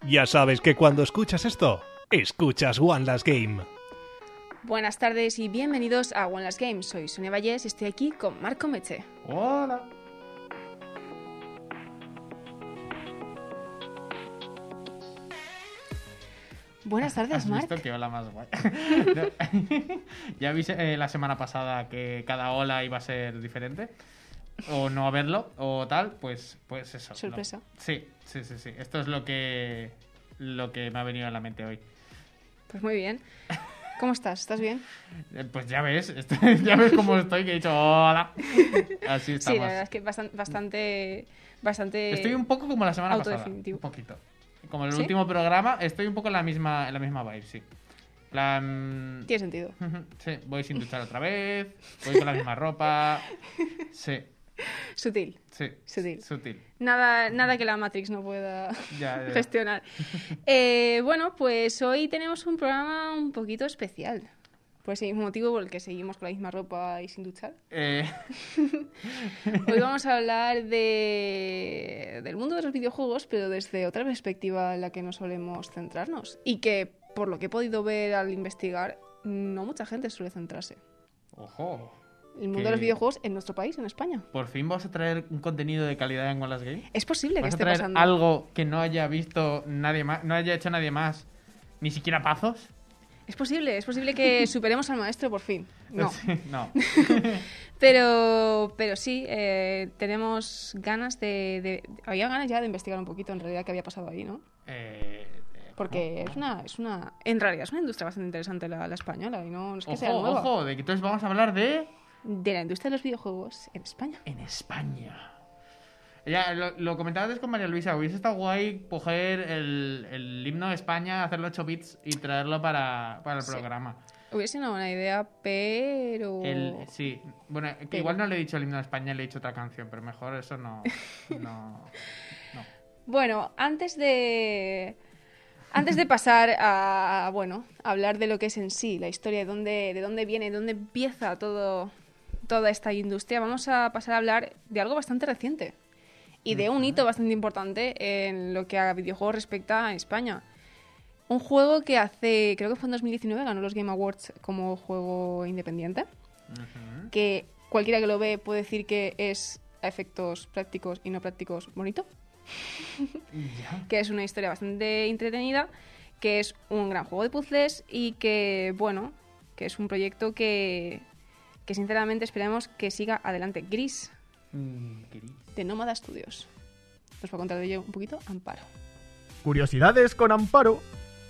Ya sabes que cuando escuchas esto, escuchas One Last Game. Buenas tardes y bienvenidos a One Last Game. Soy Sonia Vallés y estoy aquí con Marco Meche. Hola. Buenas tardes, Marc. ¿Has visto qué hola más guay? ¿Ya viste la semana pasada que cada hola iba a ser diferente? O no haberlo, o tal, pues eso. Sorpresa. No. Sí. Esto es lo que me ha venido a la mente hoy. Pues muy bien. ¿Cómo estás? ¿Estás bien? Pues ya ves cómo estoy, que he dicho hola. Así estamos. Sí, la verdad es que bastante Estoy un poco como la semana pasada. autodefinitivo. Un poquito. Como el ¿Sí? último programa, estoy un poco en la misma vibe, sí. Tiene sentido. Sí, voy sin duchar otra vez, voy con la misma ropa. Sí, Sutil. sutil. Nada que la Matrix no pueda Ya. gestionar. Bueno, pues hoy tenemos un programa un poquito especial. Por ese mismo motivo por el que seguimos con la misma ropa y sin duchar. Hoy vamos a hablar del mundo de los videojuegos, pero desde otra perspectiva en la que no solemos centrarnos. Y que, por lo que he podido ver al investigar, no mucha gente suele centrarse. Ojo. El mundo de los videojuegos en nuestro país, en España. ¿Por fin vas a traer un contenido de calidad en One Last Game? Es posible que ¿Vas a esté traer pasando. algo que no haya visto nadie más, no haya hecho nadie más, ni siquiera Pazos? Es posible que superemos al maestro por fin. No. Sí, no. Pero sí, tenemos ganas había ganas ya de investigar un poquito en realidad qué había pasado ahí, ¿no? Porque en realidad es una industria bastante interesante la española y no es que sea nueva. Ojo, de que entonces vamos a hablar de la industria de los videojuegos en España. En España. Ya, lo comentaba antes con María Luisa. Hubiese estado guay coger el himno de España, hacerlo 8 bits y traerlo para el programa. Hubiese sido una buena idea, pero... Sí, bueno, que igual no le he dicho el himno de España, le he dicho otra canción, pero mejor eso no. Bueno, antes de pasar a hablar de lo que es en sí, la historia, de dónde viene, de dónde empieza toda esta industria, vamos a pasar a hablar de algo bastante reciente y de un hito bastante importante en lo que a videojuegos respecta a España. Un juego que creo que fue en 2019, ganó los Game Awards como juego independiente, que cualquiera que lo ve puede decir que es a efectos prácticos y no prácticos bonito. Que es una historia bastante entretenida, que es un gran juego de puzzles y que, bueno, que es un proyecto que sinceramente esperamos que siga adelante. Gris, de Nómada Studios. Os va a contar de ello un poquito Amparo. Curiosidades con Amparo.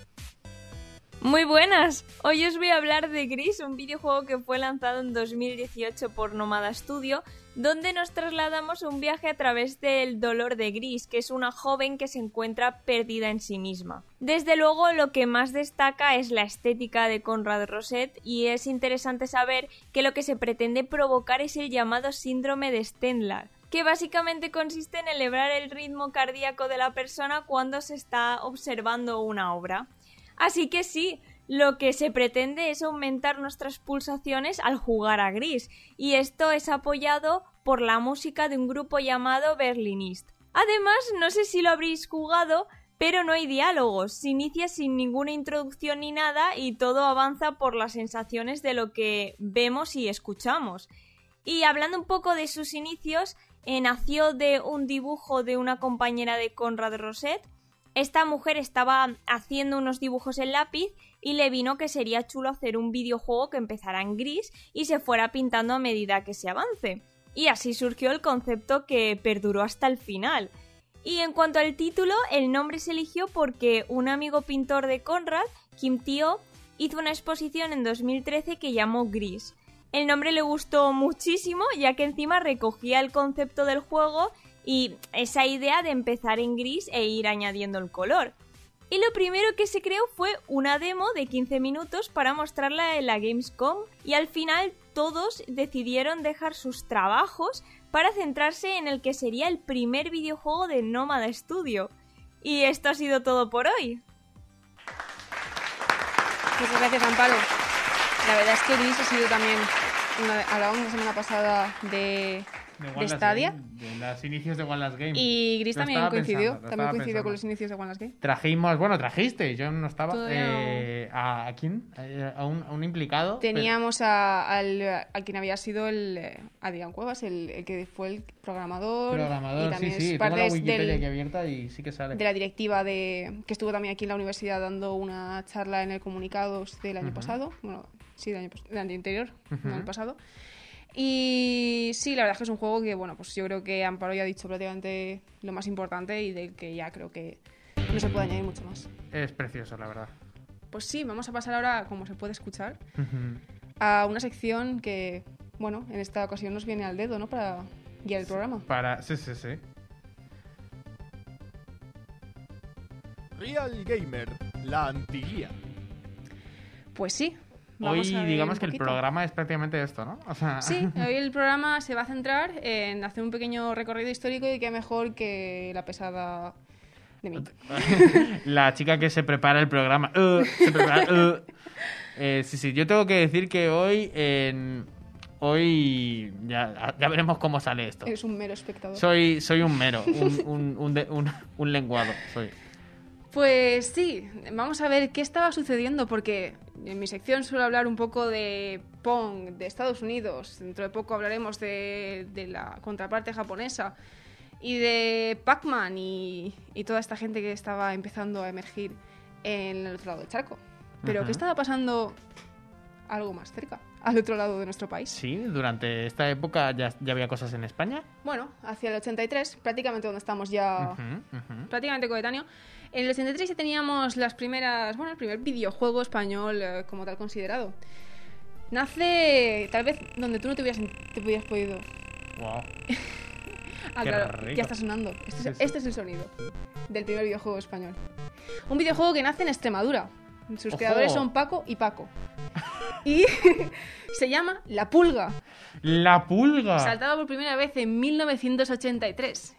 Muy buenas, hoy os voy a hablar de Gris, un videojuego que fue lanzado en 2018 por Nómada Studio, donde nos trasladamos un viaje a través del dolor de Gris, que es una joven que se encuentra perdida en sí misma. Desde luego, lo que más destaca es la estética de Conrad Roset, y es interesante saber que lo que se pretende provocar es el llamado síndrome de Stendhal, que básicamente consiste en elevar el ritmo cardíaco de la persona cuando se está observando una obra. Así que sí, lo que se pretende es aumentar nuestras pulsaciones al jugar a Gris, y esto es apoyado por la música de un grupo llamado Berlinist. Además, no sé si lo habréis jugado, pero no hay diálogos, se inicia sin ninguna introducción ni nada y todo avanza por las sensaciones de lo que vemos y escuchamos. Y hablando un poco de sus inicios, nació de un dibujo de una compañera de Conrad Roset. Esta mujer estaba haciendo unos dibujos en lápiz y le vino que sería chulo hacer un videojuego que empezara en gris y se fuera pintando a medida que se avance. Y así surgió el concepto que perduró hasta el final. Y en cuanto al título, el nombre se eligió porque un amigo pintor de Conrad, Kim Teo, hizo una exposición en 2013 que llamó Gris. El nombre le gustó muchísimo, ya que encima recogía el concepto del juego y esa idea de empezar en gris e ir añadiendo el color. Y lo primero que se creó fue una demo de 15 minutos para mostrarla en la Gamescom, y al final todos decidieron dejar sus trabajos para centrarse en el que sería el primer videojuego de Nómada Studio. Y esto ha sido todo por hoy. Muchas gracias, Amparo. La verdad es que Gris ha sido también... hablábamos la semana pasada de One Last Stadia. Game, de los inicios de One Last Game. Y Gris Lo también estaba coincidió. pensando, lo También estaba coincidió pensando. con los inicios de One Last Game. Trajimos, bueno, trajiste, yo no estaba. Todavía ¿A quién? ¿A un implicado? Teníamos a quien había sido Adrián Cuevas, el que fue el programador. Programador, y también sí, es tengo la parte Wikipedia aquí abierta y sí que sale. de la directiva que estuvo también aquí en la universidad dando una charla en el Comunicados del año pasado. Bueno, sí, del año anterior, no el pasado. Y sí, la verdad es que es un juego que, bueno, pues yo creo que Amparo ya ha dicho prácticamente lo más importante y del que ya creo que no se puede añadir mucho más. Es precioso, la verdad. Pues sí, vamos a pasar ahora, como se puede escuchar, a una sección que, bueno, en esta ocasión nos viene al dedo, ¿no? Para guiar el programa. Sí. Real Gamer, la antiguía. Pues sí. Hoy vamos a ver digamos un que el poquito. programa es prácticamente esto, ¿no? O sea... Sí, hoy el programa se va a centrar en hacer un pequeño recorrido histórico y qué mejor que la pesada de mí. La chica que se prepara el programa. Sí, yo tengo que decir que hoy ya veremos cómo sale esto. Eres un mero espectador. Soy un mero, un lenguado. Soy. Pues sí, vamos a ver qué estaba sucediendo, porque en mi sección suelo hablar un poco de Pong, de Estados Unidos, dentro de poco hablaremos de la contraparte japonesa y de Pac-Man y toda esta gente que estaba empezando a emergir en el otro lado del charco. Pero ¿qué estaba pasando algo más cerca, al otro lado de nuestro país? Sí, durante esta época ya había cosas en España. Bueno, hacia el 83, prácticamente donde estamos ya, prácticamente coetáneo. En el 83 ya teníamos las primeras, bueno, el primer videojuego español como tal considerado. Nace tal vez donde tú no te hubieras podido. Wow. Ah, Qué claro, rico. ya está sonando. Sí. Este es el sonido del primer videojuego español. Un videojuego que nace en Extremadura. Sus ¡Ojo! creadores son Paco y Paco. Y se llama La Pulga. ¡La Pulga! Saltaba por primera vez en 1983.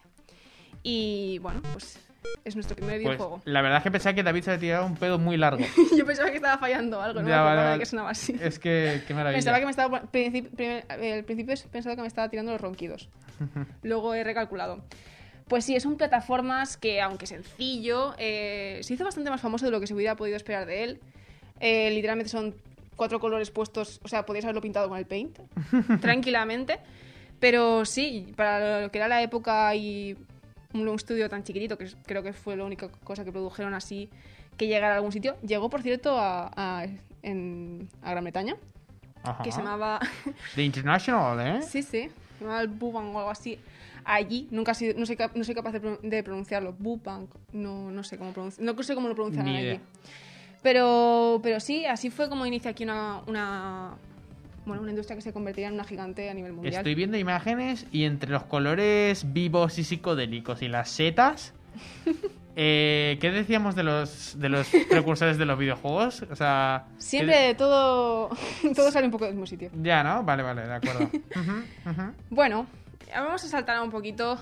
Y bueno, pues es nuestro primer Pues, videojuego. la verdad es que pensaba que David se había tirado un pedo muy largo. Yo pensaba que estaba fallando algo, no me Ya, acordaba vale, de vale. que sonaba así. Es que, qué maravilla. Pensaba que me estaba... al principio he pensado que me estaba tirando los ronquidos. Luego he recalculado. Pues sí, es un plataformas que, aunque sencillo, se hizo bastante más famoso de lo que se hubiera podido esperar de él. Literalmente son 4 colores puestos, o sea, podías haberlo pintado con el Paint, tranquilamente. Pero sí, para lo que era la época y un estudio tan chiquitito, que creo que fue la única cosa que produjeron así que llegara a algún sitio. Llegó, por cierto, a Gran Bretaña, Ajá. que se llamaba... The International, ¿eh? Sí, se llamaba el Bubang o algo así. Allí, nunca he sido, no soy capaz de pronunciarlo. Bubang, no sé cómo no sé cómo lo pronuncian Ni allí. idea. Pero sí, así fue como inicia aquí una industria que se convertiría en una gigante a nivel mundial. Estoy viendo imágenes y entre los colores vivos y psicodélicos y las setas... ¿qué decíamos de los precursores de los videojuegos? O sea... Siempre todo sale un poco del mismo sitio. Ya, ¿no? Vale, de acuerdo. Bueno, vamos a saltar un poquito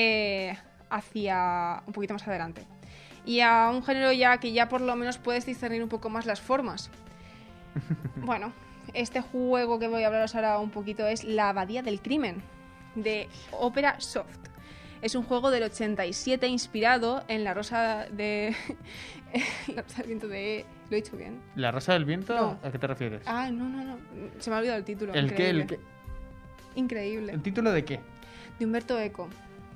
hacia un poquito más adelante. Y a un género ya que ya por lo menos puedes discernir un poco más las formas. Bueno, este juego que voy a hablaros ahora un poquito es La Abadía del Crimen, de Opera Soft. Es un juego del 87 inspirado en La Rosa de... La Rosa del Viento de... ¿Lo he dicho bien? ¿La Rosa del Viento? No. ¿A qué te refieres? Ah, no. Se me ha olvidado el título. ¿El qué? Increíble. Increíble. ¿El título de qué? De Humberto Eco.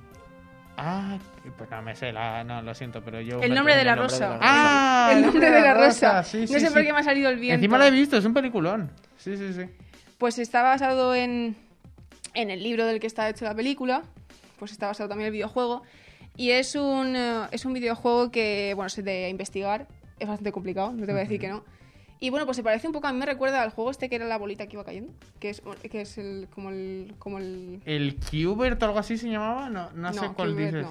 Ah, pues no me sé, no, lo siento, pero yo... El nombre de la rosa. ¡Ah! El nombre de la rosa. Sí, no sí, sé por sí. qué me ha salido el viento. Encima lo he visto, es un peliculón. Sí. Pues está basado en el libro del que está hecho la película. Pues está basado también el videojuego. Y es un videojuego que, bueno, es de investigar. Es bastante complicado, no te voy a decir que no. Y bueno, pues se parece un poco, a mí me recuerda al juego este que era la bolita que iba cayendo. Que es como el... ¿El Qbert o algo así se llamaba? No sé cuál Qbert dices. no.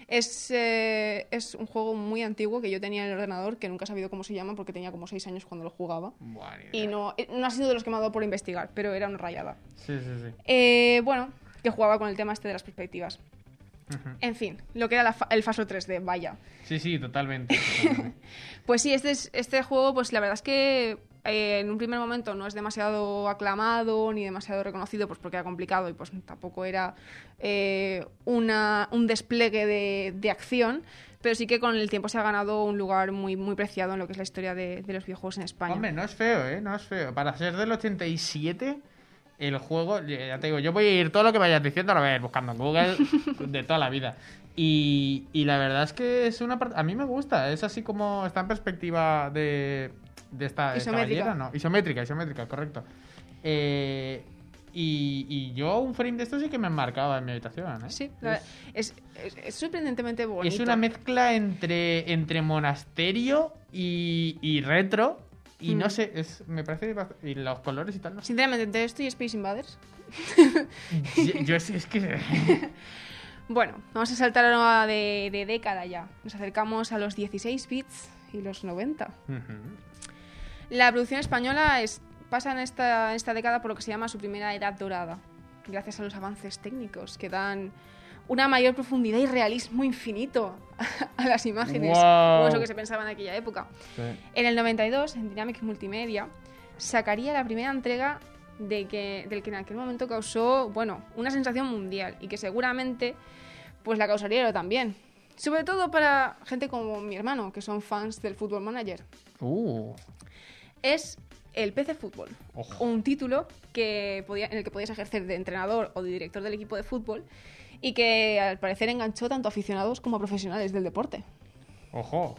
Es un juego muy antiguo que yo tenía en el ordenador, que nunca he sabido cómo se llama porque tenía como 6 años cuando lo jugaba. Buah, ni Y idea. no ha sido de los que me ha dado por investigar, pero era una rayada. Sí. Bueno, que jugaba con el tema este de las perspectivas. En fin, lo que era el Faso 3D, vaya. Sí, totalmente. Pues sí, este juego, pues la verdad es que en un primer momento no es demasiado aclamado ni demasiado reconocido, pues porque era complicado y pues tampoco era un despliegue de acción, pero sí que con el tiempo se ha ganado un lugar muy, muy preciado en lo que es la historia de los videojuegos en España. Hombre, no es feo, no es feo. Para ser del 87, el juego, ya te digo, yo voy a ir todo lo que vayas diciendo, lo voy a ir buscando en Google de toda la vida. Y la verdad es que es una parte... A mí me gusta, es así como está en perspectiva de esta caballera, ¿no? Isométrica, correcto. Y yo un frame de esto sí que me enmarcaba en mi habitación, ¿eh? Sí, es sorprendentemente bonito. Es una mezcla entre monasterio y retro. Y no sé, me parece... Y los colores y tal, ¿no? Sinceramente, entre esto y Space Invaders... yo es que... Bueno, vamos a saltar ahora de década ya. Nos acercamos a los 16 bits y los 90. La producción española pasa en esta década por lo que se llama su primera edad dorada, gracias a los avances técnicos que dan una mayor profundidad y realismo infinito a las imágenes, wow, como eso que se pensaba en aquella época. Sí. En el 92, en Dynamic Multimedia, sacaría la primera entrega del que en aquel momento causó, bueno, una sensación mundial y que seguramente pues la causaría yo también. Sobre todo para gente como mi hermano, que son fans del Football Manager. Es el PC Fútbol, un título en el que podías ejercer de entrenador o de director del equipo de fútbol y que al parecer enganchó tanto a aficionados como a profesionales del deporte. Ojo.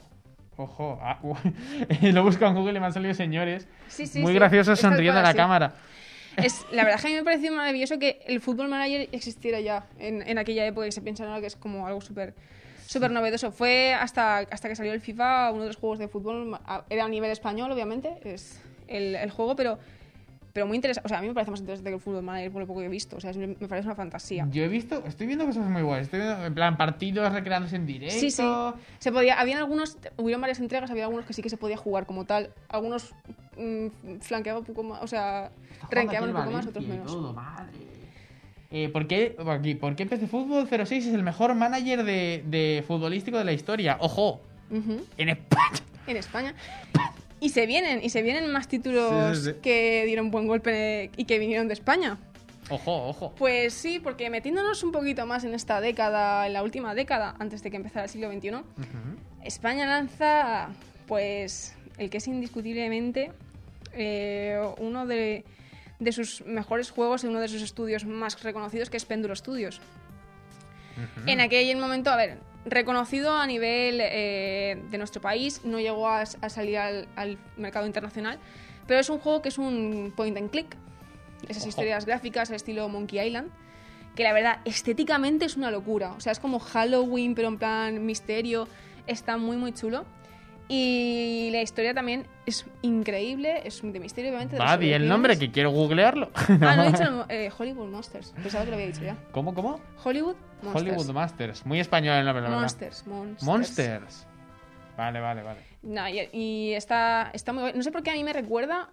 Lo busco en Google y me han salido señores muy sí, graciosos sonriendo a la cámara. La verdad es que a mí me pareció maravilloso que el Football Manager existiera ya en aquella época y se pensara que es como algo súper novedoso. Fue hasta que salió el FIFA, uno de los juegos de fútbol, era a nivel español, obviamente, es el juego, pero muy interesante. O sea, a mí me parece más interesante que el Football Manager por lo poco que he visto. O sea, me parece una fantasía. Estoy viendo cosas muy guays. Estoy viendo, en plan, partidos recreándose en directo. Sí. Hubieron varias entregas, había algunos que sí que se podía jugar como tal. Algunos flanqueaban un poco más, o sea, rankeaban un poco más, otros menos. Todo, madre. ¿Por qué PC Fútbol 06 es el mejor manager de futbolístico de la historia? ¡Ojo! En España. En España. Y se vienen más títulos que dieron buen golpe y que vinieron de España. Ojo. Pues sí, porque metiéndonos un poquito más en esta década, en la última década, antes de que empezara el siglo XXI, España lanza, pues, el que es indiscutiblemente uno de sus mejores juegos en uno de sus estudios más reconocidos, que es Péndulo Studios. En aquel momento, reconocido a nivel de nuestro país, no llegó a salir al mercado internacional, pero es un juego que es un point and click, esas historias gráficas al estilo Monkey Island, que la verdad estéticamente es una locura, o sea, es como Halloween pero en plan misterio, está muy muy chulo. Y la historia también es increíble, es de misterio, obviamente. Di el nombre, que quiero googlearlo. No he dicho Hollywood Monsters, pensaba que lo había dicho ya. ¿Cómo? Hollywood Monsters. Hollywood Monsters, muy español el nombre, la verdad. Monsters. Vale. No, y está muy bueno. No sé por qué a mí me recuerda,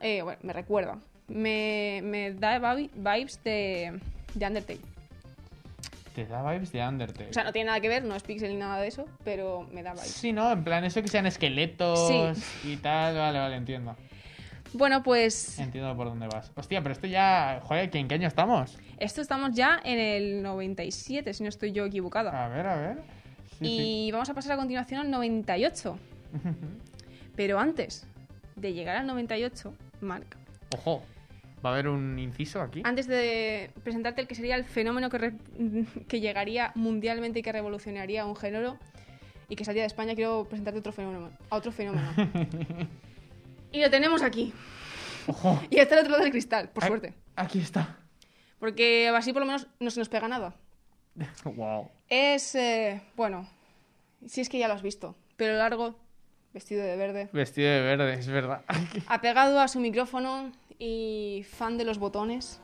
me da vibes de Undertale. Te da vibes de Undertale. O sea, no tiene nada que ver, no es pixel ni nada de eso, pero me da vibes. Sí, ¿no? En plan, eso que sean esqueletos y tal. Vale, entiendo. Bueno, pues... Entiendo por dónde vas. Hostia, pero esto ya... Joder, ¿en qué año estamos? Esto estamos ya en el 97, si no estoy yo equivocada. A ver. Sí. Vamos a pasar a continuación al 98. Pero antes de llegar al 98, Marc... Ojo. ¿Va a haber un inciso aquí? Antes de presentarte el que sería el fenómeno que llegaría mundialmente y que revolucionaría un género y que salía de España, quiero presentarte otro fenómeno. Y lo tenemos aquí. ¡Ojo! Y está al otro lado del cristal, por suerte. Aquí está. Porque así por lo menos no se nos pega nada. Wow. Es, bueno, si es que ya lo has visto, pelo largo, vestido de verde. Vestido de verde, es verdad. Apegado a su micrófono y fan de los botones.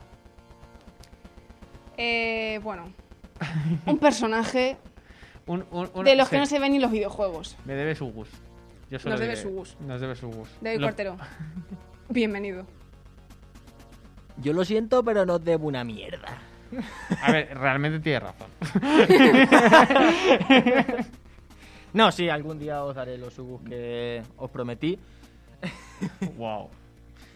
Bueno, un personaje de los que no se ven ni los videojuegos. Me debe su gus. Nos debe su gus. David Cuartero. Bienvenido. Yo lo siento, pero no os debo una mierda. A ver, realmente tienes razón. No, sí, algún día os daré los subs que os prometí. Wow.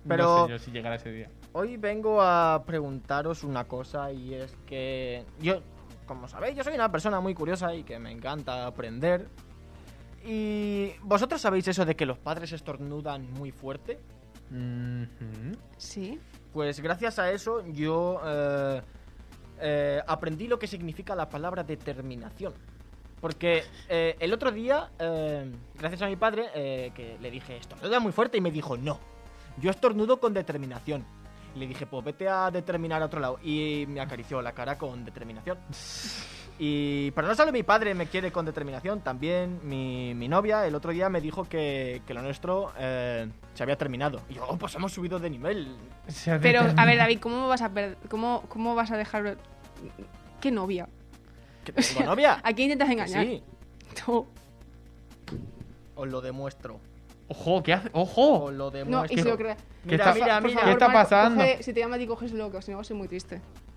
Pero No sé yo si llegará ese día. hoy vengo a preguntaros una cosa y es que yo, como sabéis, yo soy una persona muy curiosa y que me encanta aprender. ¿Y vosotros sabéis eso de que los padres estornudan muy fuerte? Mhm. Sí. Pues gracias a eso yo aprendí lo que significa la palabra determinación. Porque el otro día, gracias a mi padre, que le dije, estornuda muy fuerte, y me dijo, no, yo estornudo con determinación. Y le dije, pues vete a determinar a otro lado. Y me acarició la cara con determinación. Pero no solo mi padre me quiere con determinación, también mi novia el otro día me dijo que lo nuestro se había terminado. Y yo, pues hemos subido de nivel. Pero, a ver, David, ¿cómo vas a dejar... ¿Qué novia? ¿Que tengo novia? ¿A quién intentas engañar? Sí, No. os lo demuestro. Ojo, ¿qué hace? ¡Ojo! Os lo No, demuestro. y si lo crees... ¿Qué Mira, está- mira, Por mira. favor, ¿Qué está Marc, pasando? si te llama a ti, coges loco, si no va a ser muy triste.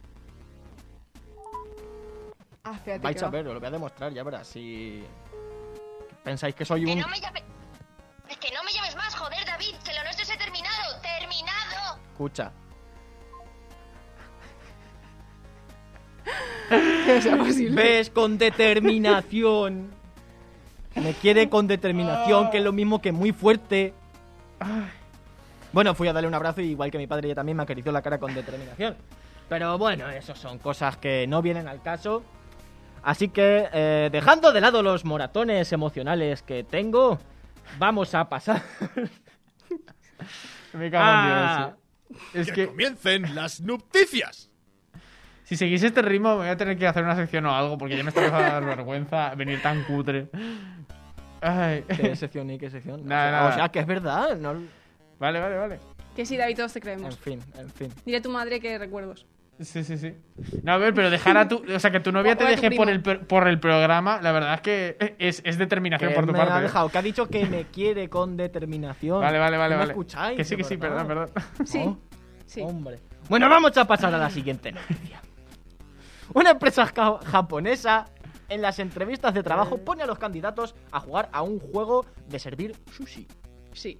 Ah, espérate. Vais que a va. ver, os lo voy a demostrar, ya verás. Si pensáis que soy Que un... no me llame... Que no me llames más, joder, David, que lo nuestro se ha terminado. ¡Terminado! Escucha. Que sea posible. ¿Ves? Con determinación. Me quiere con determinación, que es lo mismo que muy fuerte. Bueno, fui a darle un abrazo y igual que mi padre, ella también me acarició la cara con determinación. Pero bueno, eso son cosas que no vienen al caso. Así que, dejando de lado los moratones emocionales que tengo, vamos a pasar Me cago en Ah. Dios. Es ¡Que que comiencen las noticias! si seguís este ritmo me voy a tener que hacer una sección o algo porque ya me está empezando a dar vergüenza venir tan cutre. Ay. ¿Qué sección y qué sección? Nada, o, sea, nada. o sea, que es verdad. No... Vale. Que sí, David, todos te En creemos. fin. Dile a tu madre que recuerdos. Sí. No, a ver, pero dejar a tu... O sea, que tu novia te O a tu deje por primo. por el programa, la verdad es que es determinación Que por tu me parte. ha ¿eh? dejado, que ha dicho que me quiere con determinación. Vale. ¿No me vale. escucháis? Que sí, De verdad. perdón. Sí. Oh, Sí. Hombre. Bueno, vamos a pasar a la siguiente noticia. Una empresa japonesa en las entrevistas de trabajo pone a los candidatos a jugar a un juego de servir sushi. Sí.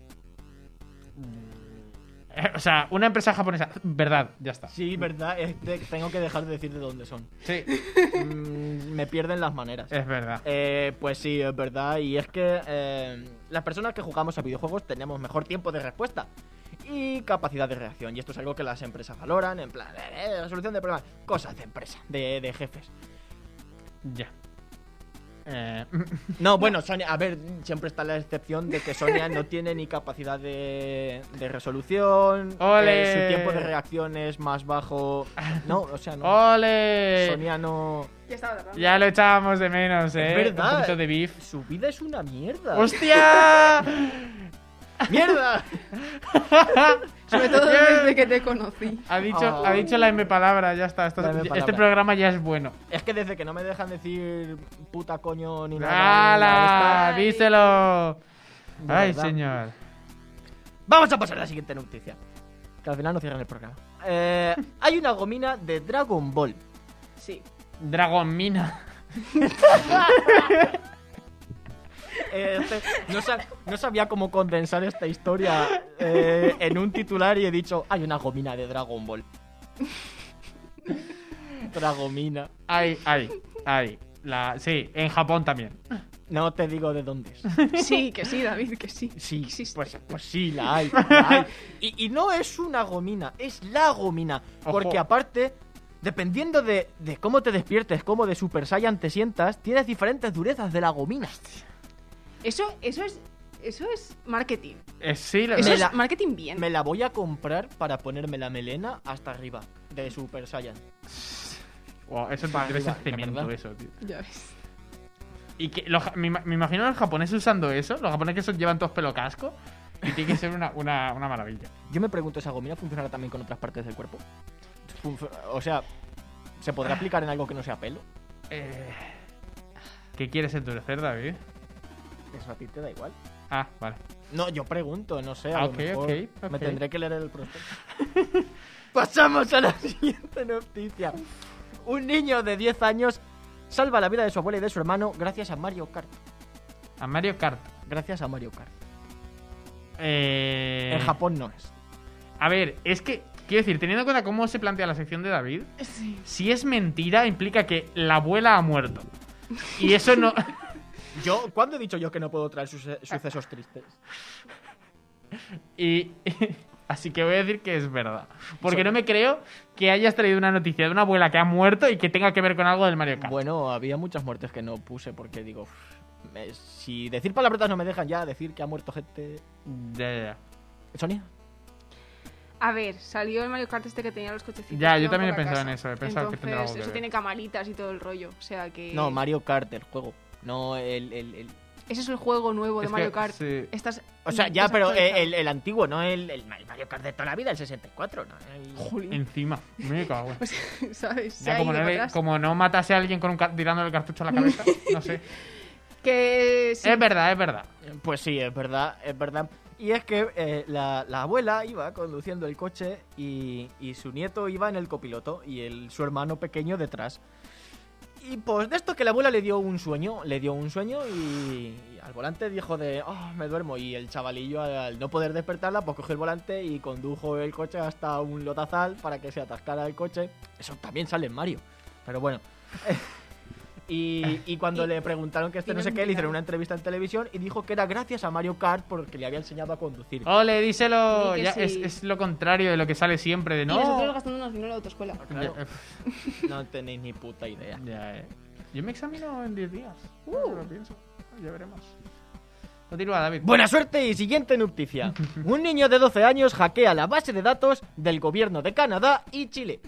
O sea, una empresa japonesa. Verdad, ya está. Sí, verdad, tengo que dejar de decir de dónde son. Sí, Me pierden las maneras. es verdad. Pues sí, es verdad. Y es que las personas que jugamos a videojuegos tenemos mejor tiempo de respuesta y capacidad de reacción. Y esto es algo que las empresas valoran, en plan, resolución de problemas, cosas de empresa, de jefes. Ya. No, bueno, Sonia, a ver, siempre está la excepción de que Sonia no tiene ni capacidad de resolución, ¡Ole! su tiempo de reacción es más bajo. No, o sea, no. ¡Ole! Sonia no. Ya estaba tardando. Ya lo echábamos de menos, Es verdad. Un poquito de beef. Su vida es una mierda. ¡Hostia! ¡Mierda! Sobre todo desde que te conocí. Ha dicho la M palabra, ya está. La M Este palabra. programa ya es bueno. Es que desde que no me dejan decir puta coño ni nada. ¡Hala! Ay. ¡Díselo! De ¡Ay, verdad. señor! Vamos a pasar a la siguiente noticia. Que al final no cierran el programa. Hay una gomina de Dragon Ball. Sí. Dragon Mina. No sabía cómo condensar esta historia en un titular y he dicho, hay una gomina de Dragon Ball. Dragomina. Ay. Sí, en Japón también. No te digo de dónde es. Sí, que sí, David, que sí. Sí, Existe. pues sí, la hay. La hay. Y no es una gomina, es la gomina. Ojo. Porque aparte, dependiendo de cómo te despiertes, cómo de Super Saiyan te sientas, tienes diferentes durezas de la gomina. Eso es marketing. Sí, Eso Me es la- marketing bien. Me la voy a comprar para ponerme la melena hasta arriba de Super Saiyan. Wow, eso Para debe ser arriba, la cemento, verdad. eso, tío. Ya ves. Y que me imagino a los japoneses usando eso. Los japoneses que llevan todos pelo casco. Y tiene que ser una maravilla. Yo me pregunto, ¿esa gomina funcionará también con otras partes del cuerpo? O sea, ¿se podrá aplicar en algo que no sea pelo? ¿Qué quieres endurecer, David? Eso a ti te da igual. Ah, vale. No, yo pregunto, no sé. A Ah, lo ok, mejor ok. Me tendré que leer el prospecto. Pasamos a la siguiente noticia. Un niño de 10 años salva la vida de su abuela y de su hermano gracias a Mario Kart. A Mario Kart. Gracias a Mario Kart. En Japón no es. A ver, es que, quiero decir, teniendo en cuenta cómo se plantea la sección de David, si es mentira, implica que la abuela ha muerto. Y eso no... ¿Cuándo he dicho yo que no puedo traer sucesos tristes? Y... Así que voy a decir que es verdad. Porque no me creo que hayas traído una noticia de una abuela que ha muerto y que tenga que ver con algo del Mario Kart. Bueno, había muchas muertes que no puse porque digo... si decir palabrotas no me dejan ya, decir que ha muerto gente... Ya. ¿Sonia? A ver, salió el Mario Kart este que tenía los cochecitos. Ya, que yo iban también he por la pensado en casa. eso. He pensado que Entonces, tendrá algo que eso ver. tiene camaritas y todo el rollo. O sea que... No, Mario Kart, el juego. No el... Ese es el juego nuevo de Es que, Mario Kart. sí. Estás... O sea, ya, pero desactualizado. el antiguo, no el Mario Kart de toda la vida, el 64, ¿no? Jolín. Encima. Me cago en... Pues, ¿sabes? Se Ya, ha como, ido no para le- atrás. como no matase a alguien con tirándole el cartucho a la cabeza, no sé. Que sí. Es verdad. Pues sí, es verdad. Y es que la abuela iba conduciendo el coche y su nieto iba en el copiloto y su hermano pequeño detrás. Y pues de esto que la abuela le dio un sueño y al volante dijo me duermo. Y el chavalillo al no poder despertarla, pues cogió el volante y condujo el coche hasta un lotazal para que se atascara el coche. Eso también sale en Mario, pero bueno. Y cuando le preguntaron que no sé qué, le hicieron una entrevista en televisión y dijo que era gracias a Mario Kart porque le había enseñado a conducir. Ole, díselo. Di que Ya, sí. es lo contrario de lo que sale siempre de Y nosotros no. gastándonos dinero en la autoescuela. Claro. Ya, No tenéis ni puta idea. ya. Yo me examino en 10 días. Lo pienso. Ya veremos. Continúa, David. Buena suerte y siguiente noticia. Un niño de 12 años hackea la base de datos del gobierno de Canadá y Chile.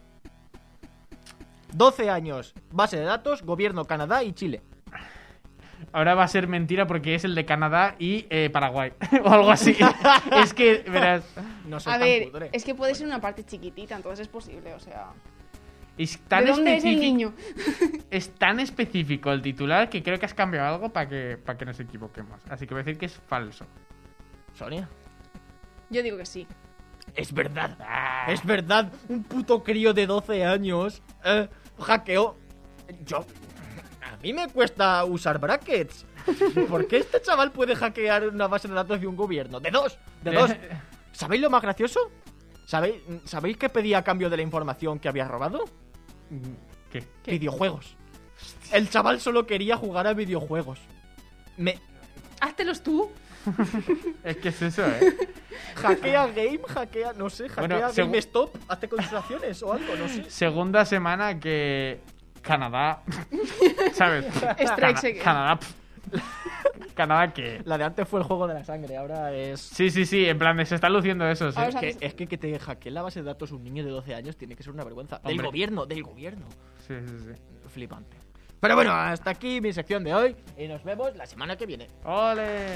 12 años, base de datos, gobierno Canadá y Chile. Ahora va a ser mentira porque es el de Canadá y Paraguay. O algo así. Es que, verás. No soy A tan ver, pudre. es que puede ser una parte chiquitita, entonces es posible, o sea... Es tan ¿De dónde es el específico. niño? Es tan específico el titular que creo que has cambiado algo para que nos equivoquemos. Así que voy a decir que es falso. Sonia. Yo digo que sí. Es verdad. Ah. Es verdad. Un puto crío de 12 años hackeó. A mí me cuesta usar brackets. ¿Por qué este chaval puede hackear una base de datos de un gobierno? De dos. ¿Sabéis lo más gracioso? ¿Sabéis qué pedía a cambio de la información que había robado? ¿Qué? Videojuegos. El chaval solo quería jugar a videojuegos. Háztelos tú. Es que es eso, Hackea no sé, Bueno, hackea GameStop, hazte constelaciones o algo, no sé. Segunda semana que Canadá, ¿sabes? Strikes again. Canadá. Canadá que... La de antes fue el juego de la sangre, ahora es... Sí, en plan de se está luciendo eso, sí. Ahora Es que te hackee la base de datos un niño de 12 años tiene que ser una vergüenza. Hombre. Del gobierno. Sí. Flipante. Pero bueno, hasta aquí mi sección de hoy y nos vemos la semana que viene. ¡Ole!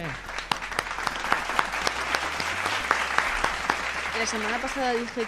La semana pasada dije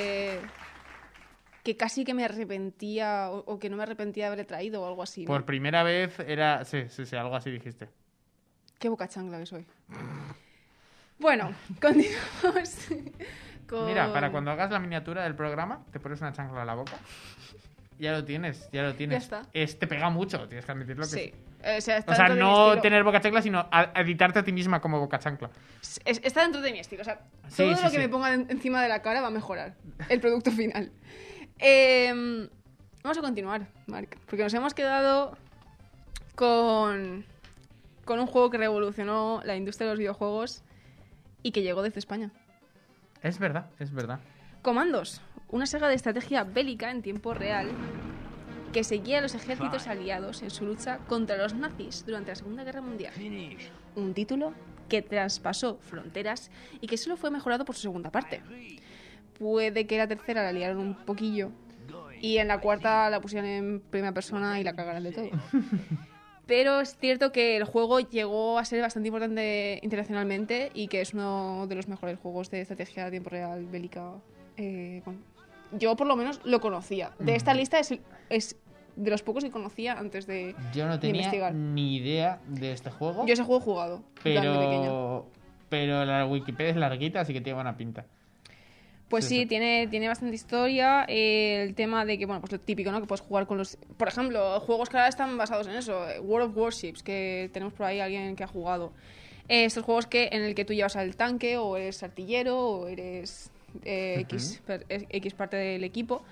que casi que me arrepentía o que no me arrepentía de haberle traído o algo así, ¿no? Por primera vez era... Sí, algo así dijiste. Qué boca changla que soy. Bueno, continuamos con... Mira, para cuando hagas la miniatura del programa, te pones una chancla en la boca. Ya lo tienes. Ya está. Te pega mucho, tienes que admitirlo que Sí. sí. O sea, está O sea, dentro de mi no estilo. tener boca chancla, sino editarte a ti misma como boca chancla. Está dentro de mi estilo. O sea, Sí, todo sí, lo que sí. me ponga encima de la cara va a mejorar el producto final. Vamos a continuar, Marc, porque nos hemos quedado con un juego que revolucionó la industria de los videojuegos y que llegó desde España. Es verdad. Comandos, una saga de estrategia bélica en tiempo real que seguía a los ejércitos aliados en su lucha contra los nazis durante la Segunda Guerra Mundial. Un título que traspasó fronteras y que solo fue mejorado por su segunda parte. Puede que la tercera la liaron un poquillo y en la cuarta la pusieron en primera persona y la cagaran de todo. Pero es cierto que el juego llegó a ser bastante importante internacionalmente y que es uno de los mejores juegos de estrategia a tiempo real bélica. Yo por lo menos lo conocía. De esta lista es de los pocos que conocía antes de Yo no de tenía investigar. ni idea de este juego. Yo ese juego he jugado de pequeña. Pero la Wikipedia es larguita, así que tiene buena pinta. Pues Sí, sí, sí. tiene bastante historia. El tema de que, bueno, pues lo típico, ¿no? Que puedes jugar con los... Por ejemplo, juegos que ahora están basados en eso. World of Warships, que tenemos por ahí alguien que ha jugado. Estos juegos en el que tú llevas al tanque, o eres artillero, o eres X parte del equipo.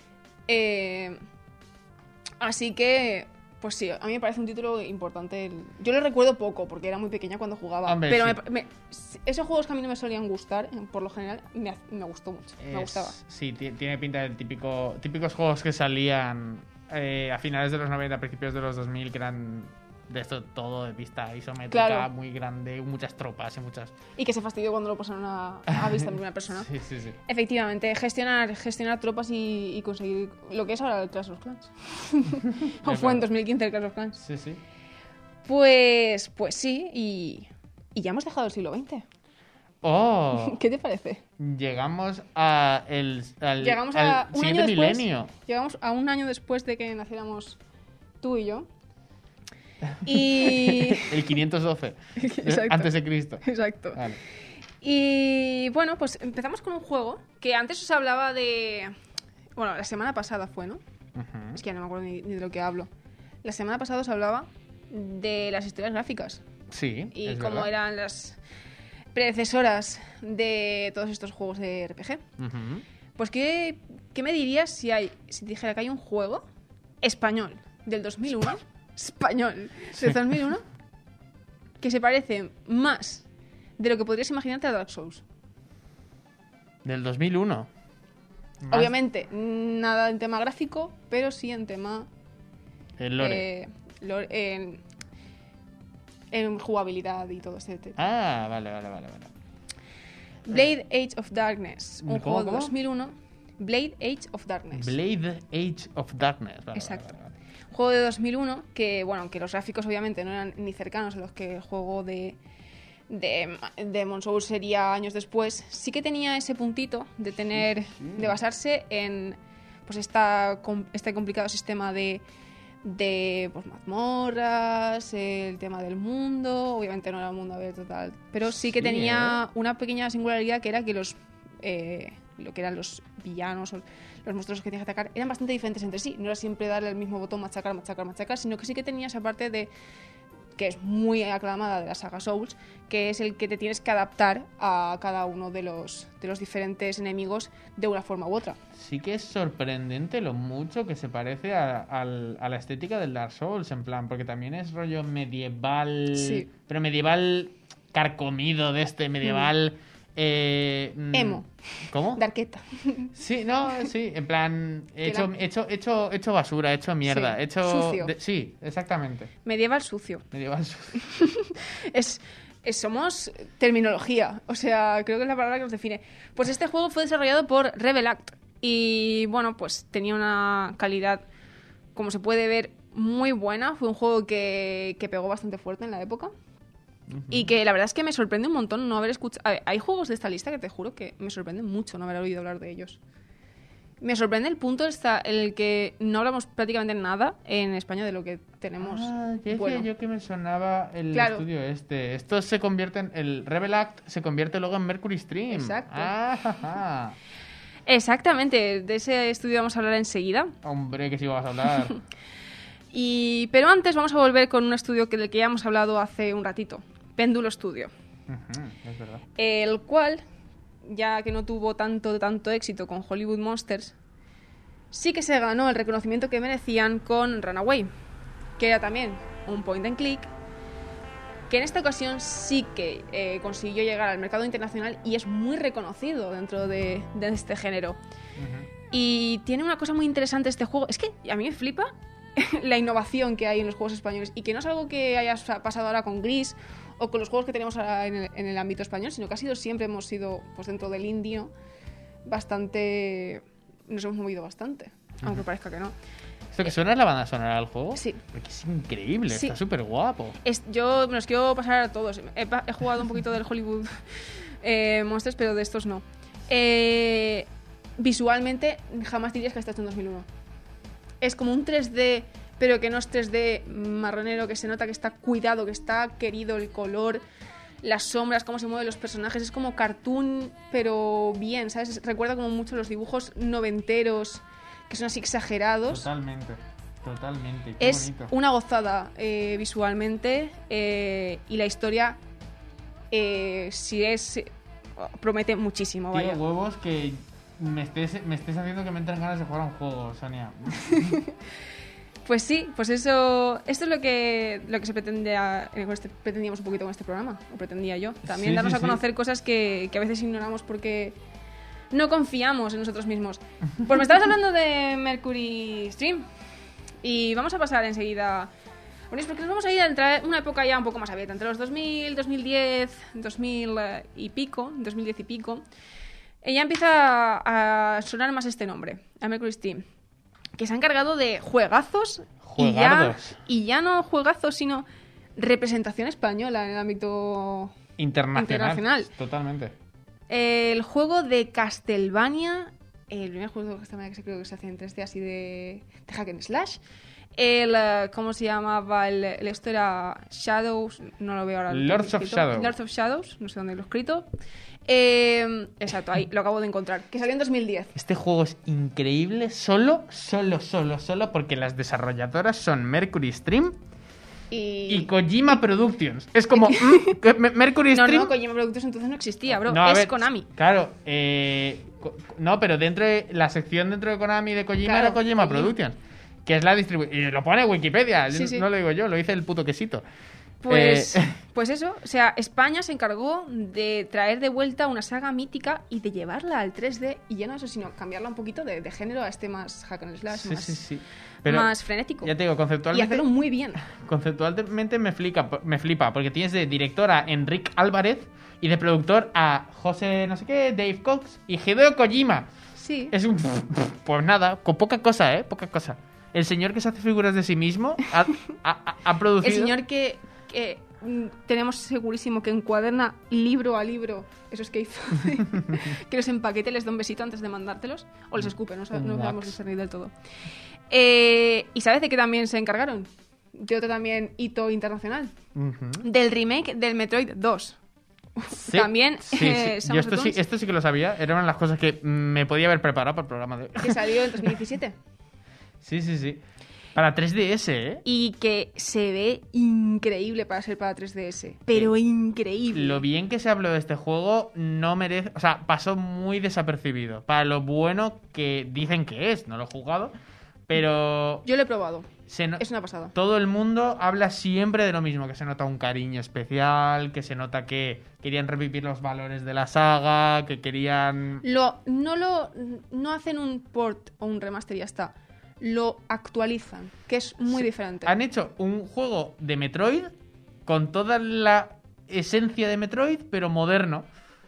Así que, pues sí, a mí me parece un título importante. Yo lo recuerdo poco, porque era muy pequeña cuando jugaba. Hombre, pero sí. Esos juegos que a mí no me solían gustar, por lo general, me gustó mucho. Me gustaba. Sí, tiene pinta de típicos juegos que salían a finales de los 90, principios de los 2000, que eran de esto todo de vista isométrica, Claro. muy grande, muchas tropas y muchas... Y que se fastidió cuando lo pasaron a vista en primera persona. Sí. Efectivamente, gestionar tropas y conseguir lo que es ahora el Clash of Clans. O fue en 2015 el Clash of Clans. Sí. Pues sí, y ya hemos dejado el siglo XX. ¡Oh! ¿Qué te parece? Llegamos al Llegamos a un año siguiente después. milenio. Llegamos a un año después de que naciéramos tú y yo. Y... El 512. Exacto. Antes de Cristo. Exacto. Vale. Y bueno, pues empezamos con un juego que antes os hablaba de... Bueno, la semana pasada fue, ¿no? Ujú. Es que ya no me acuerdo ni de lo que hablo. La semana pasada os hablaba de las historias gráficas Sí, y es cómo verdad. eran las predecesoras de todos estos juegos de RPG. Ujú. Pues, ¿qué me dirías si te dijera que hay un juego español del 2001? Español del 2001 que se parece más de lo que podrías imaginarte a Dark Souls. Del 2001. Más Obviamente, nada en tema gráfico, pero sí en tema... El lore. En jugabilidad y todo este tema. Ah, vale. Blade Age of Darkness, un ¿Cómo, juego de cómo? 2001. Blade Age of Darkness. Blade Age of Darkness. Vale, Exacto. vale. Juego de 2001 que, bueno, aunque los gráficos obviamente no eran ni cercanos a los que el juego de Demon's Souls sería años después, sí que tenía ese puntito de tener, de basarse en pues este complicado sistema de pues, mazmorras, el tema del mundo, obviamente no era un mundo abierto total, pero sí que Sí, tenía una pequeña singularidad que era que lo que eran los villanos o los monstruos que tenías que atacar eran bastante diferentes entre sí. No era siempre darle el mismo botón, machacar, sino que sí que tenía esa parte de que es muy aclamada de la saga Souls, que es el que te tienes que adaptar a cada uno de los diferentes enemigos de una forma u otra. Sí que es sorprendente lo mucho que se parece a la estética del Dark Souls, en plan, porque también es rollo medieval, Sí. pero medieval carcomido de este, medieval... Emo. ¿Cómo? Darketa. Sí, en plan, Que hecho basura, hecho mierda, Sí, hecho... sucio. Sí, exactamente. Medieval sucio. Medieval sucio. Somos terminología, o sea, creo que es la palabra que nos define. Pues este juego fue desarrollado por Rebel Act y, bueno, pues tenía una calidad, como se puede ver, muy buena. Fue un juego que pegó bastante fuerte en la época. Y que la verdad es que me sorprende un montón no haber escuchado... Hay juegos de esta lista que te juro que me sorprenden mucho no haber oído hablar de ellos. Me sorprende el punto en el que no hablamos prácticamente nada en España de lo que tenemos. Ah, ya bueno. decía yo que me sonaba el Claro. estudio este. Esto se convierte en... El Rebel Act se convierte luego en Mercury Stream. Exacto. Ah, jaja. Exactamente, de ese estudio vamos a hablar enseguida. Hombre, que sí vas a hablar. Pero antes vamos a volver con un estudio del que ya hemos hablado hace un ratito. Péndulo Studio. Ujú, es verdad. El cual, ya que no tuvo tanto éxito con Hollywood Monsters, sí que se ganó el reconocimiento que merecían con Runaway, que era también un point and click, que en esta ocasión sí que consiguió llegar al mercado internacional y es muy reconocido dentro de este género. Ujú. Y tiene una cosa muy interesante este juego, es que a mí me flipa la innovación que hay en los juegos españoles y que no es algo que haya pasado ahora con Gris o con los juegos que tenemos ahora en el ámbito español, sino que siempre hemos sido, pues dentro del indie, ¿no? Bastante... Nos hemos movido bastante, aunque parezca que no. ¿Esto que suena es la banda sonora del juego? Sí. Porque es increíble, Sí. está súper guapo. Yo me los quiero pasar a todos. He jugado un poquito del Hollywood Monsters, pero de estos no. Visualmente, jamás dirías que está hecho en 2001. Es como un 3D, pero que no es 3D marronero, que se nota que está cuidado, que está querido el color, las sombras, cómo se mueven los personajes. Es como cartoon, pero bien, ¿sabes? Recuerda como mucho los dibujos noventeros, que son así exagerados. Totalmente. Qué Es bonito. una gozada visualmente y la historia si es... promete muchísimo, Tío, vaya. huevos que me estés haciendo que me entren ganas de jugar a un juego, Sonia. Pues sí, pues esto es lo que se pretendíamos un poquito con este programa, o pretendía yo. También Sí, darnos sí, a conocer cosas que a veces ignoramos porque no confiamos en nosotros mismos. Pues me estabas hablando de Mercury Stream y vamos a pasar enseguida... Bueno, es porque nos vamos a ir a entrar en una época ya un poco más abierta, entre los 2000, 2010, 2000 y pico, 2010 y pico. Ya empieza a sonar más este nombre, a Mercury Steam, que se ha encargado de juegazos Juegardos. y ya no juegazos, sino representación española en el ámbito Internacional. Totalmente. El juego de Castlevania, el primer juego de Castlevania que creo que se hace en 3D así de hack and slash. ¿Cómo se llamaba? Esto era Shadows, no lo veo ahora. Lords of Shadow. Lords of Shadows, no sé dónde lo he escrito. Exacto, ahí lo acabo de encontrar. Que salió en 2010. Este juego es increíble solo porque las desarrolladoras son Mercury Stream y Kojima Productions. Es como Mercury No, Stream. no, Kojima Productions entonces no existía, bro. No, a es ver, Konami. Claro, no, pero dentro de la sección dentro de Konami de Kojima Claro, era Kojima Kojima. Productions, que es la distribución. Y lo pone en Wikipedia, Sí, sí. no lo digo yo, lo dice el puto quesito. Pues eso, o sea, España se encargó de traer de vuelta una saga mítica y de llevarla al 3D, y ya no eso, sino cambiarla un poquito de género a este más hack and slash, Sí. Pero más frenético. ya te digo, Y conceptualmente hacerlo muy bien. Conceptualmente me flipa, porque tienes de director a Enrique Álvarez y de productor a José no sé qué, Dave Cox y Hideo Kojima. Sí. Es un... Pues nada, con poca cosa, poca cosa. El señor que se hace figuras de sí mismo ha producido... El señor que tenemos segurísimo que encuaderna libro a libro esos que hizo, que los empaquete, les da un besito antes de mandártelos, o les escupe, no sabemos discernir del todo. ¿Y sabes de qué también se encargaron? De otro también hito internacional. Ujú. Del remake del Metroid 2. Sí, También Yo Samus Returns, esto sí que lo sabía. Era una de las cosas que me podía haber preparado para el programa de hoy. que salió en 2017. Sí. Para 3DS, ¿eh? Y que se ve increíble para ser para 3DS. Pero increíble. Lo bien que se habló de este juego no merece... O sea, pasó muy desapercibido. Para lo bueno que dicen que es. No lo he jugado. Pero... Yo lo he probado. se no- Es una pasada. Todo el mundo habla siempre de lo mismo. Que se nota un cariño especial. Que se nota que querían revivir los valores de la saga. Que querían... No hacen un port o un remaster y ya está. Lo actualizan, que es muy diferente. Han hecho un juego de Metroid con toda la esencia de Metroid, pero moderno.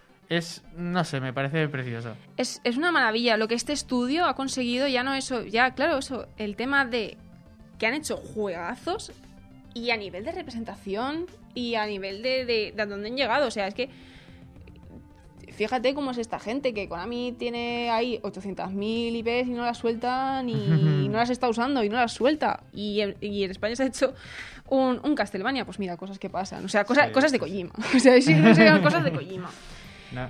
No sé, me parece precioso. Es una maravilla. Lo que este estudio ha conseguido ya no eso, ya claro, eso, el tema de que han hecho juegazos y a nivel de representación y a nivel de a dónde han llegado. O sea, es que fíjate cómo es esta gente, que Konami tiene ahí 800.000 IPs y no las sueltan y no las está usando y no las suelta. Y en España se ha hecho un Castlevania. Pues mira, cosas que pasan. O sea, cosas de Kojima. O sea, sí, no sé, cosas de Kojima. No.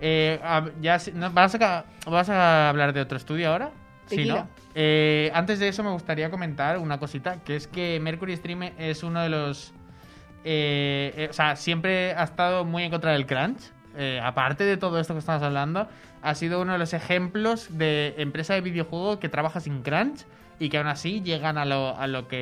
¿Vas a hablar de otro estudio ahora? Tequila. Sí, ¿no? Antes de eso me gustaría comentar una cosita, que es que Mercury Stream es uno de los... o sea, siempre ha estado muy en contra del crunch. Aparte de todo esto que estamos hablando, ha sido uno de los ejemplos de empresa de videojuego que trabaja sin crunch y que aún así llegan a los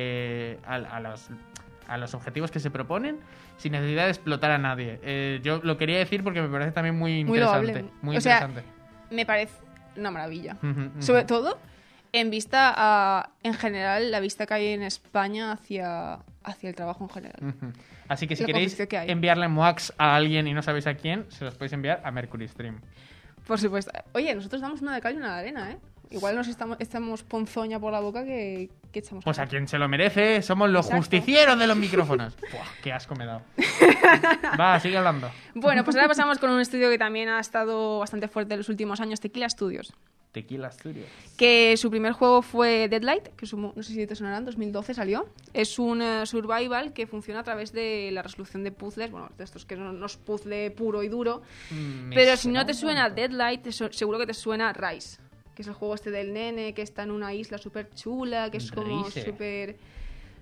objetivos que se proponen sin necesidad de explotar a nadie. Yo lo quería decir porque me parece también muy Muy interesante. loable. Muy O sea, interesante. me parece una maravilla. Ujú. Sobre todo en vista a, en general, la vista que hay en España hacia el trabajo en general. Ujú. Así que si La queréis conflicto que hay. enviarle MOAX a alguien y no sabéis a quién, se los podéis enviar a Mercury Stream. Por supuesto. Oye, nosotros damos una de cal y una de arena, ¿eh? Igual nos estamos ponzoña por la boca que echamos. Pues a quien se lo merece, somos los Exacto. justicieros de los micrófonos. Buah, qué asco me he dado. Va, sigue hablando. Bueno, pues ahora pasamos con un estudio que también ha estado bastante fuerte en los últimos años, Tequila Studios. Tequila Studios. Que su primer juego fue Deadlight, que no sé si te sonará, en 2012 salió. Es un survival que funciona a través de la resolución de puzzles, bueno, de estos que no es puzzle puro y duro. Pero si no te suena Deadlight, seguro que te suena Rise, que es el juego este del nene que está en una isla súper chula, que es como Rise. súper...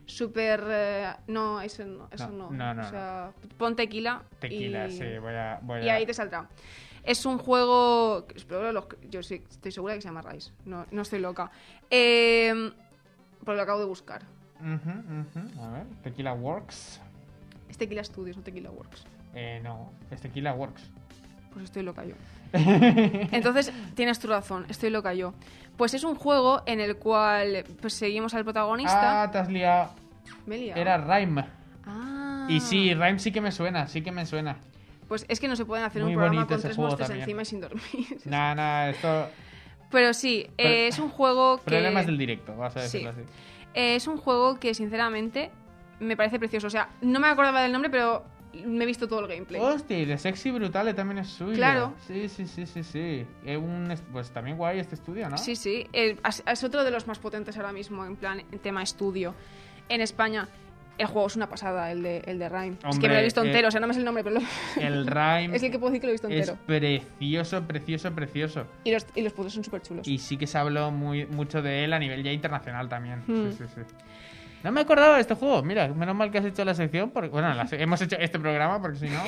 Super... no, eso no. No. O sea, pon tequila. Tequila, y... sí, voy a... Y ahí te saldrá. Es un juego... Yo sí, estoy segura que se llama Rise. No estoy loca. Pero lo acabo de buscar. A ver, Tequila Works. Es Tequila Studios, no Tequila Works. No, es Tequila Works. Pues estoy loca yo. Entonces, tienes tu razón, estoy loca yo. Pues es un juego en el cual pues seguimos al protagonista. Ah, te has liado. Me he liado. Era Rhyme. Ah. Y sí, Rhyme sí que me suena. Pues es que no se pueden hacer Muy un programa bonito con ese 3 juego monstruos también. encima y sin dormir. Nada, esto... Pero sí, es un juego que... Problemas del directo, vas a decirlo Sí. así. Es un juego que, sinceramente, me parece precioso. O sea, no me acordaba del nombre, pero me he visto todo el gameplay. Hostia, y de Sexy Brutale también es suyo. Claro. Sí. Pues también guay este estudio, ¿no? Sí. Es otro de los más potentes ahora mismo, en plan, en tema estudio. En España, el juego es una pasada, el de Rhyme. Es que Hombre, me lo he visto entero, o sea, no me sé el nombre, pero El Rhyme es el que puedo decir que lo he visto es entero. precioso. Y los puzzles son súper chulos. Y sí que se habló mucho de él a nivel ya internacional también. Hmm. Sí. No me acordaba de este juego. Mira, menos mal que has hecho la sección. Porque, bueno, hemos hecho este programa porque si no...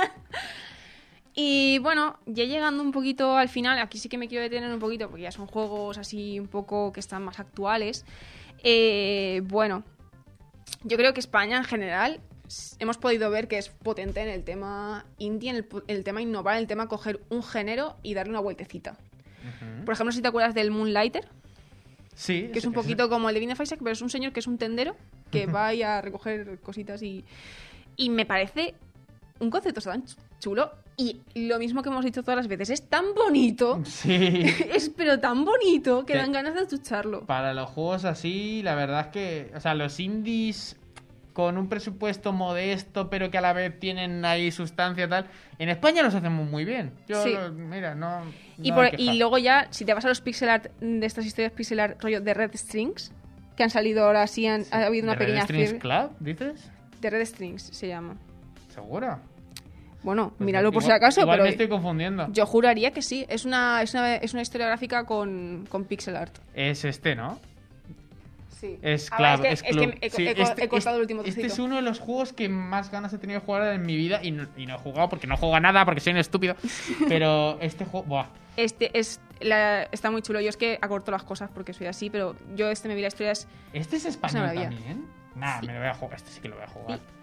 Y bueno, ya llegando un poquito al final, aquí sí que me quiero detener un poquito porque ya son juegos así un poco que están más actuales. Bueno, yo creo que España en general hemos podido ver que es potente en el tema indie, en el tema innovar, en el tema coger un género y darle una vueltecita. Por ejemplo, si te acuerdas del Moonlighter, Sí. que es un poquito como el de Bind of Isaac, pero es un señor que es un tendero que va ahí a recoger cositas y me parece un concepto tan chulo. Y lo mismo que hemos dicho todas las veces, es tan bonito. Sí. Es pero tan bonito que Que- dan ganas de escucharlo. Para los juegos así, la verdad es que... O sea, los indies con un presupuesto modesto, pero que a la vez tienen ahí sustancia y tal... En España los hacemos muy bien. Sí. Mira, no... Y, no hay queja. y luego ya, si te vas a los pixel art de estas historias pixel art rollo de Red Strings, que han salido ahora sí, ha habido una ¿De Red pequeña Strings fiebre. Club, dices? De Red Strings se llama. ¿Seguro? Bueno, Pues míralo por si igual- acaso, igual pero me estoy confundiendo. yo juraría que sí. Es una historia gráfica con pixel art. Es este, ¿no? Sí. Es Ahora, Club, es que Club. Sí, he cortado el último Este trocito. es uno de los juegos que más ganas he tenido de jugar en mi vida y no he jugado porque no juego a nada, porque soy un estúpido. Pero este juego... Buah. Está muy chulo. Yo es que acorto las cosas porque soy así, pero yo me vi la historia ¿Este es una español maravilla. también? Nah, Sí. me lo voy a jugar. Este sí que lo voy a jugar. Sí.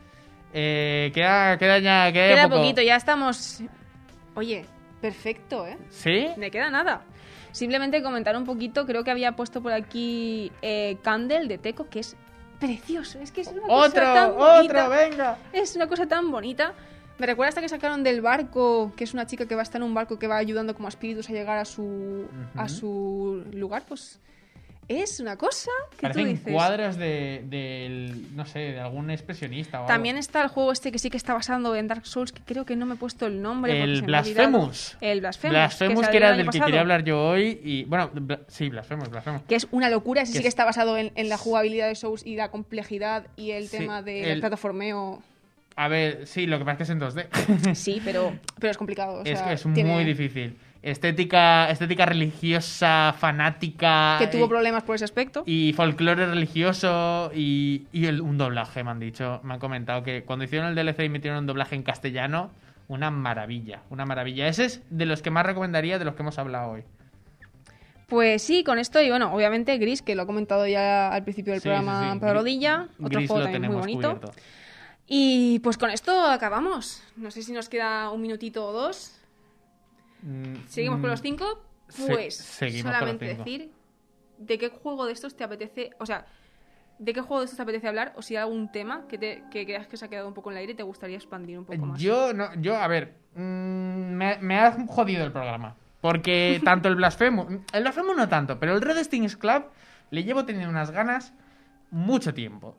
Queda poco. poquito, ya estamos. Oye, perfecto, ¿eh? ¿Sí? Me queda nada. Simplemente comentar un poquito, creo que había puesto por aquí Candle de Teco, que es precioso. Es que es una cosa tan bonita. venga. Es una cosa tan bonita. Me recuerda hasta que sacaron del barco, que es una chica que va a estar en un barco que va ayudando como a espíritus a llegar a su lugar, pues es una cosa que tú Parecen dices. cuadros del no sé, de algún expresionista o algo. También está el juego este que sí que está basado en Dark Souls, que creo que no me he puesto el nombre. porque El se me ha olvidado. Blasphemous. El Blasphemous. Blasphemous, que salió era el año del que pasado. quería hablar yo hoy. Y bueno, sí, Blasphemous. Que es una locura, ese Que sí que es- está basado en la jugabilidad de Souls y la complejidad y el Sí, tema del plataformeo. A ver, sí, lo que pasa es que es en 2D. Sí, pero es complicado. O Es sea, que es tiene- muy difícil. Estética religiosa, fanática. Que tuvo problemas por ese aspecto. Y folclore religioso y un doblaje, me han dicho. Me han comentado que cuando hicieron el DLC y metieron un doblaje en castellano, una maravilla, una maravilla. Ese es de los que más recomendaría de los que hemos hablado hoy. Pues sí, con esto, y bueno, obviamente Gris, que lo he comentado ya al principio del Sí, programa sí, sí. para rodilla. Otro Gris juego lo también muy tenemos bonito. cubierto. Y pues con esto acabamos. No sé si nos queda un minutito o dos. ¿Seguimos con los 5? Pues seguimos con solamente los 5. decir de qué juego de estos te apetece, o sea, de qué juego de estos te apetece hablar, o si hay algún tema que creas que se ha quedado un poco en el aire y te gustaría expandir un poco más. A ver, me ha jodido el programa. Porque tanto el Blasphemous no tanto, pero el Red Strings Club le llevo teniendo unas ganas mucho tiempo.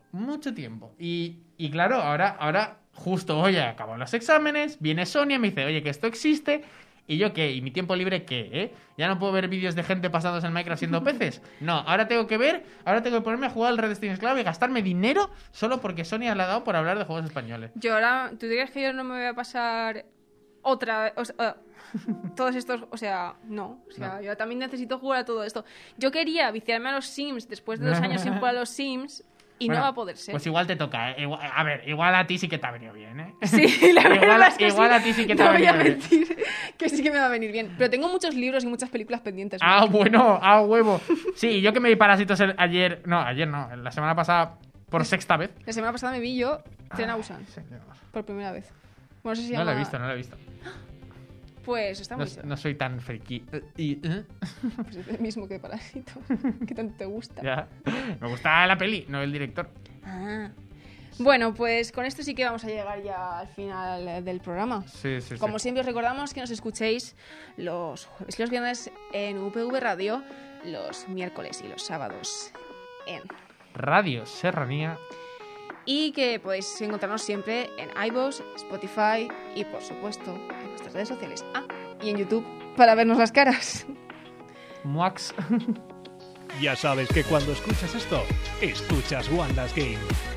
Y claro, ahora justo hoy acabo los exámenes, viene Sonia y me dice, oye, que esto existe. ¿Y yo qué? ¿Y mi tiempo libre qué? ¿Ya no puedo ver vídeos de gente pasándose en Minecraft siendo peces? No, ahora tengo que ponerme a jugar al Red Strings Club y gastarme dinero solo porque Sonia le ha dado por hablar de juegos españoles. Yo ahora, ¿tú dirías que yo no me voy a pasar todos estos, o sea, no, o sea, No. yo también necesito jugar a todo esto. Yo quería viciarme a los Sims después de 2 años sin jugar a los Sims Y Bueno, no va a poder ser. Pues igual te toca, ¿eh? A ver, igual a ti sí que te ha venido bien, ¿eh? Sí, la verdad es que igual sí. a ti sí que te No ha voy a venido bien. mentir, que sí que me va a venir bien. Pero tengo muchos libros y muchas películas pendientes. Ah, bueno, huevo. Sí, yo que me vi Parásitos ayer no, la semana pasada por sexta vez. La semana pasada me vi yo Tren a Busan, Señor. por primera vez. Bueno, no sé si se No llama... lo he visto. Pues está muy No, chulo. no soy tan friki. Pues es el mismo que Parásito. Que tanto te gusta. Ya. Me gusta la peli, no el director. Ah. Bueno, pues con esto sí que vamos a llegar ya al final del programa. Sí. Como siempre os recordamos que nos escuchéis los jueves y los viernes en UPV Radio, los miércoles y los sábados en... Radio Serranía. Y que podéis encontrarnos siempre en iVoox, Spotify y por supuesto en nuestras redes sociales. Ah, y en YouTube para vernos las caras. Muax. Ya sabes que cuando escuchas esto, escuchas One Last Game.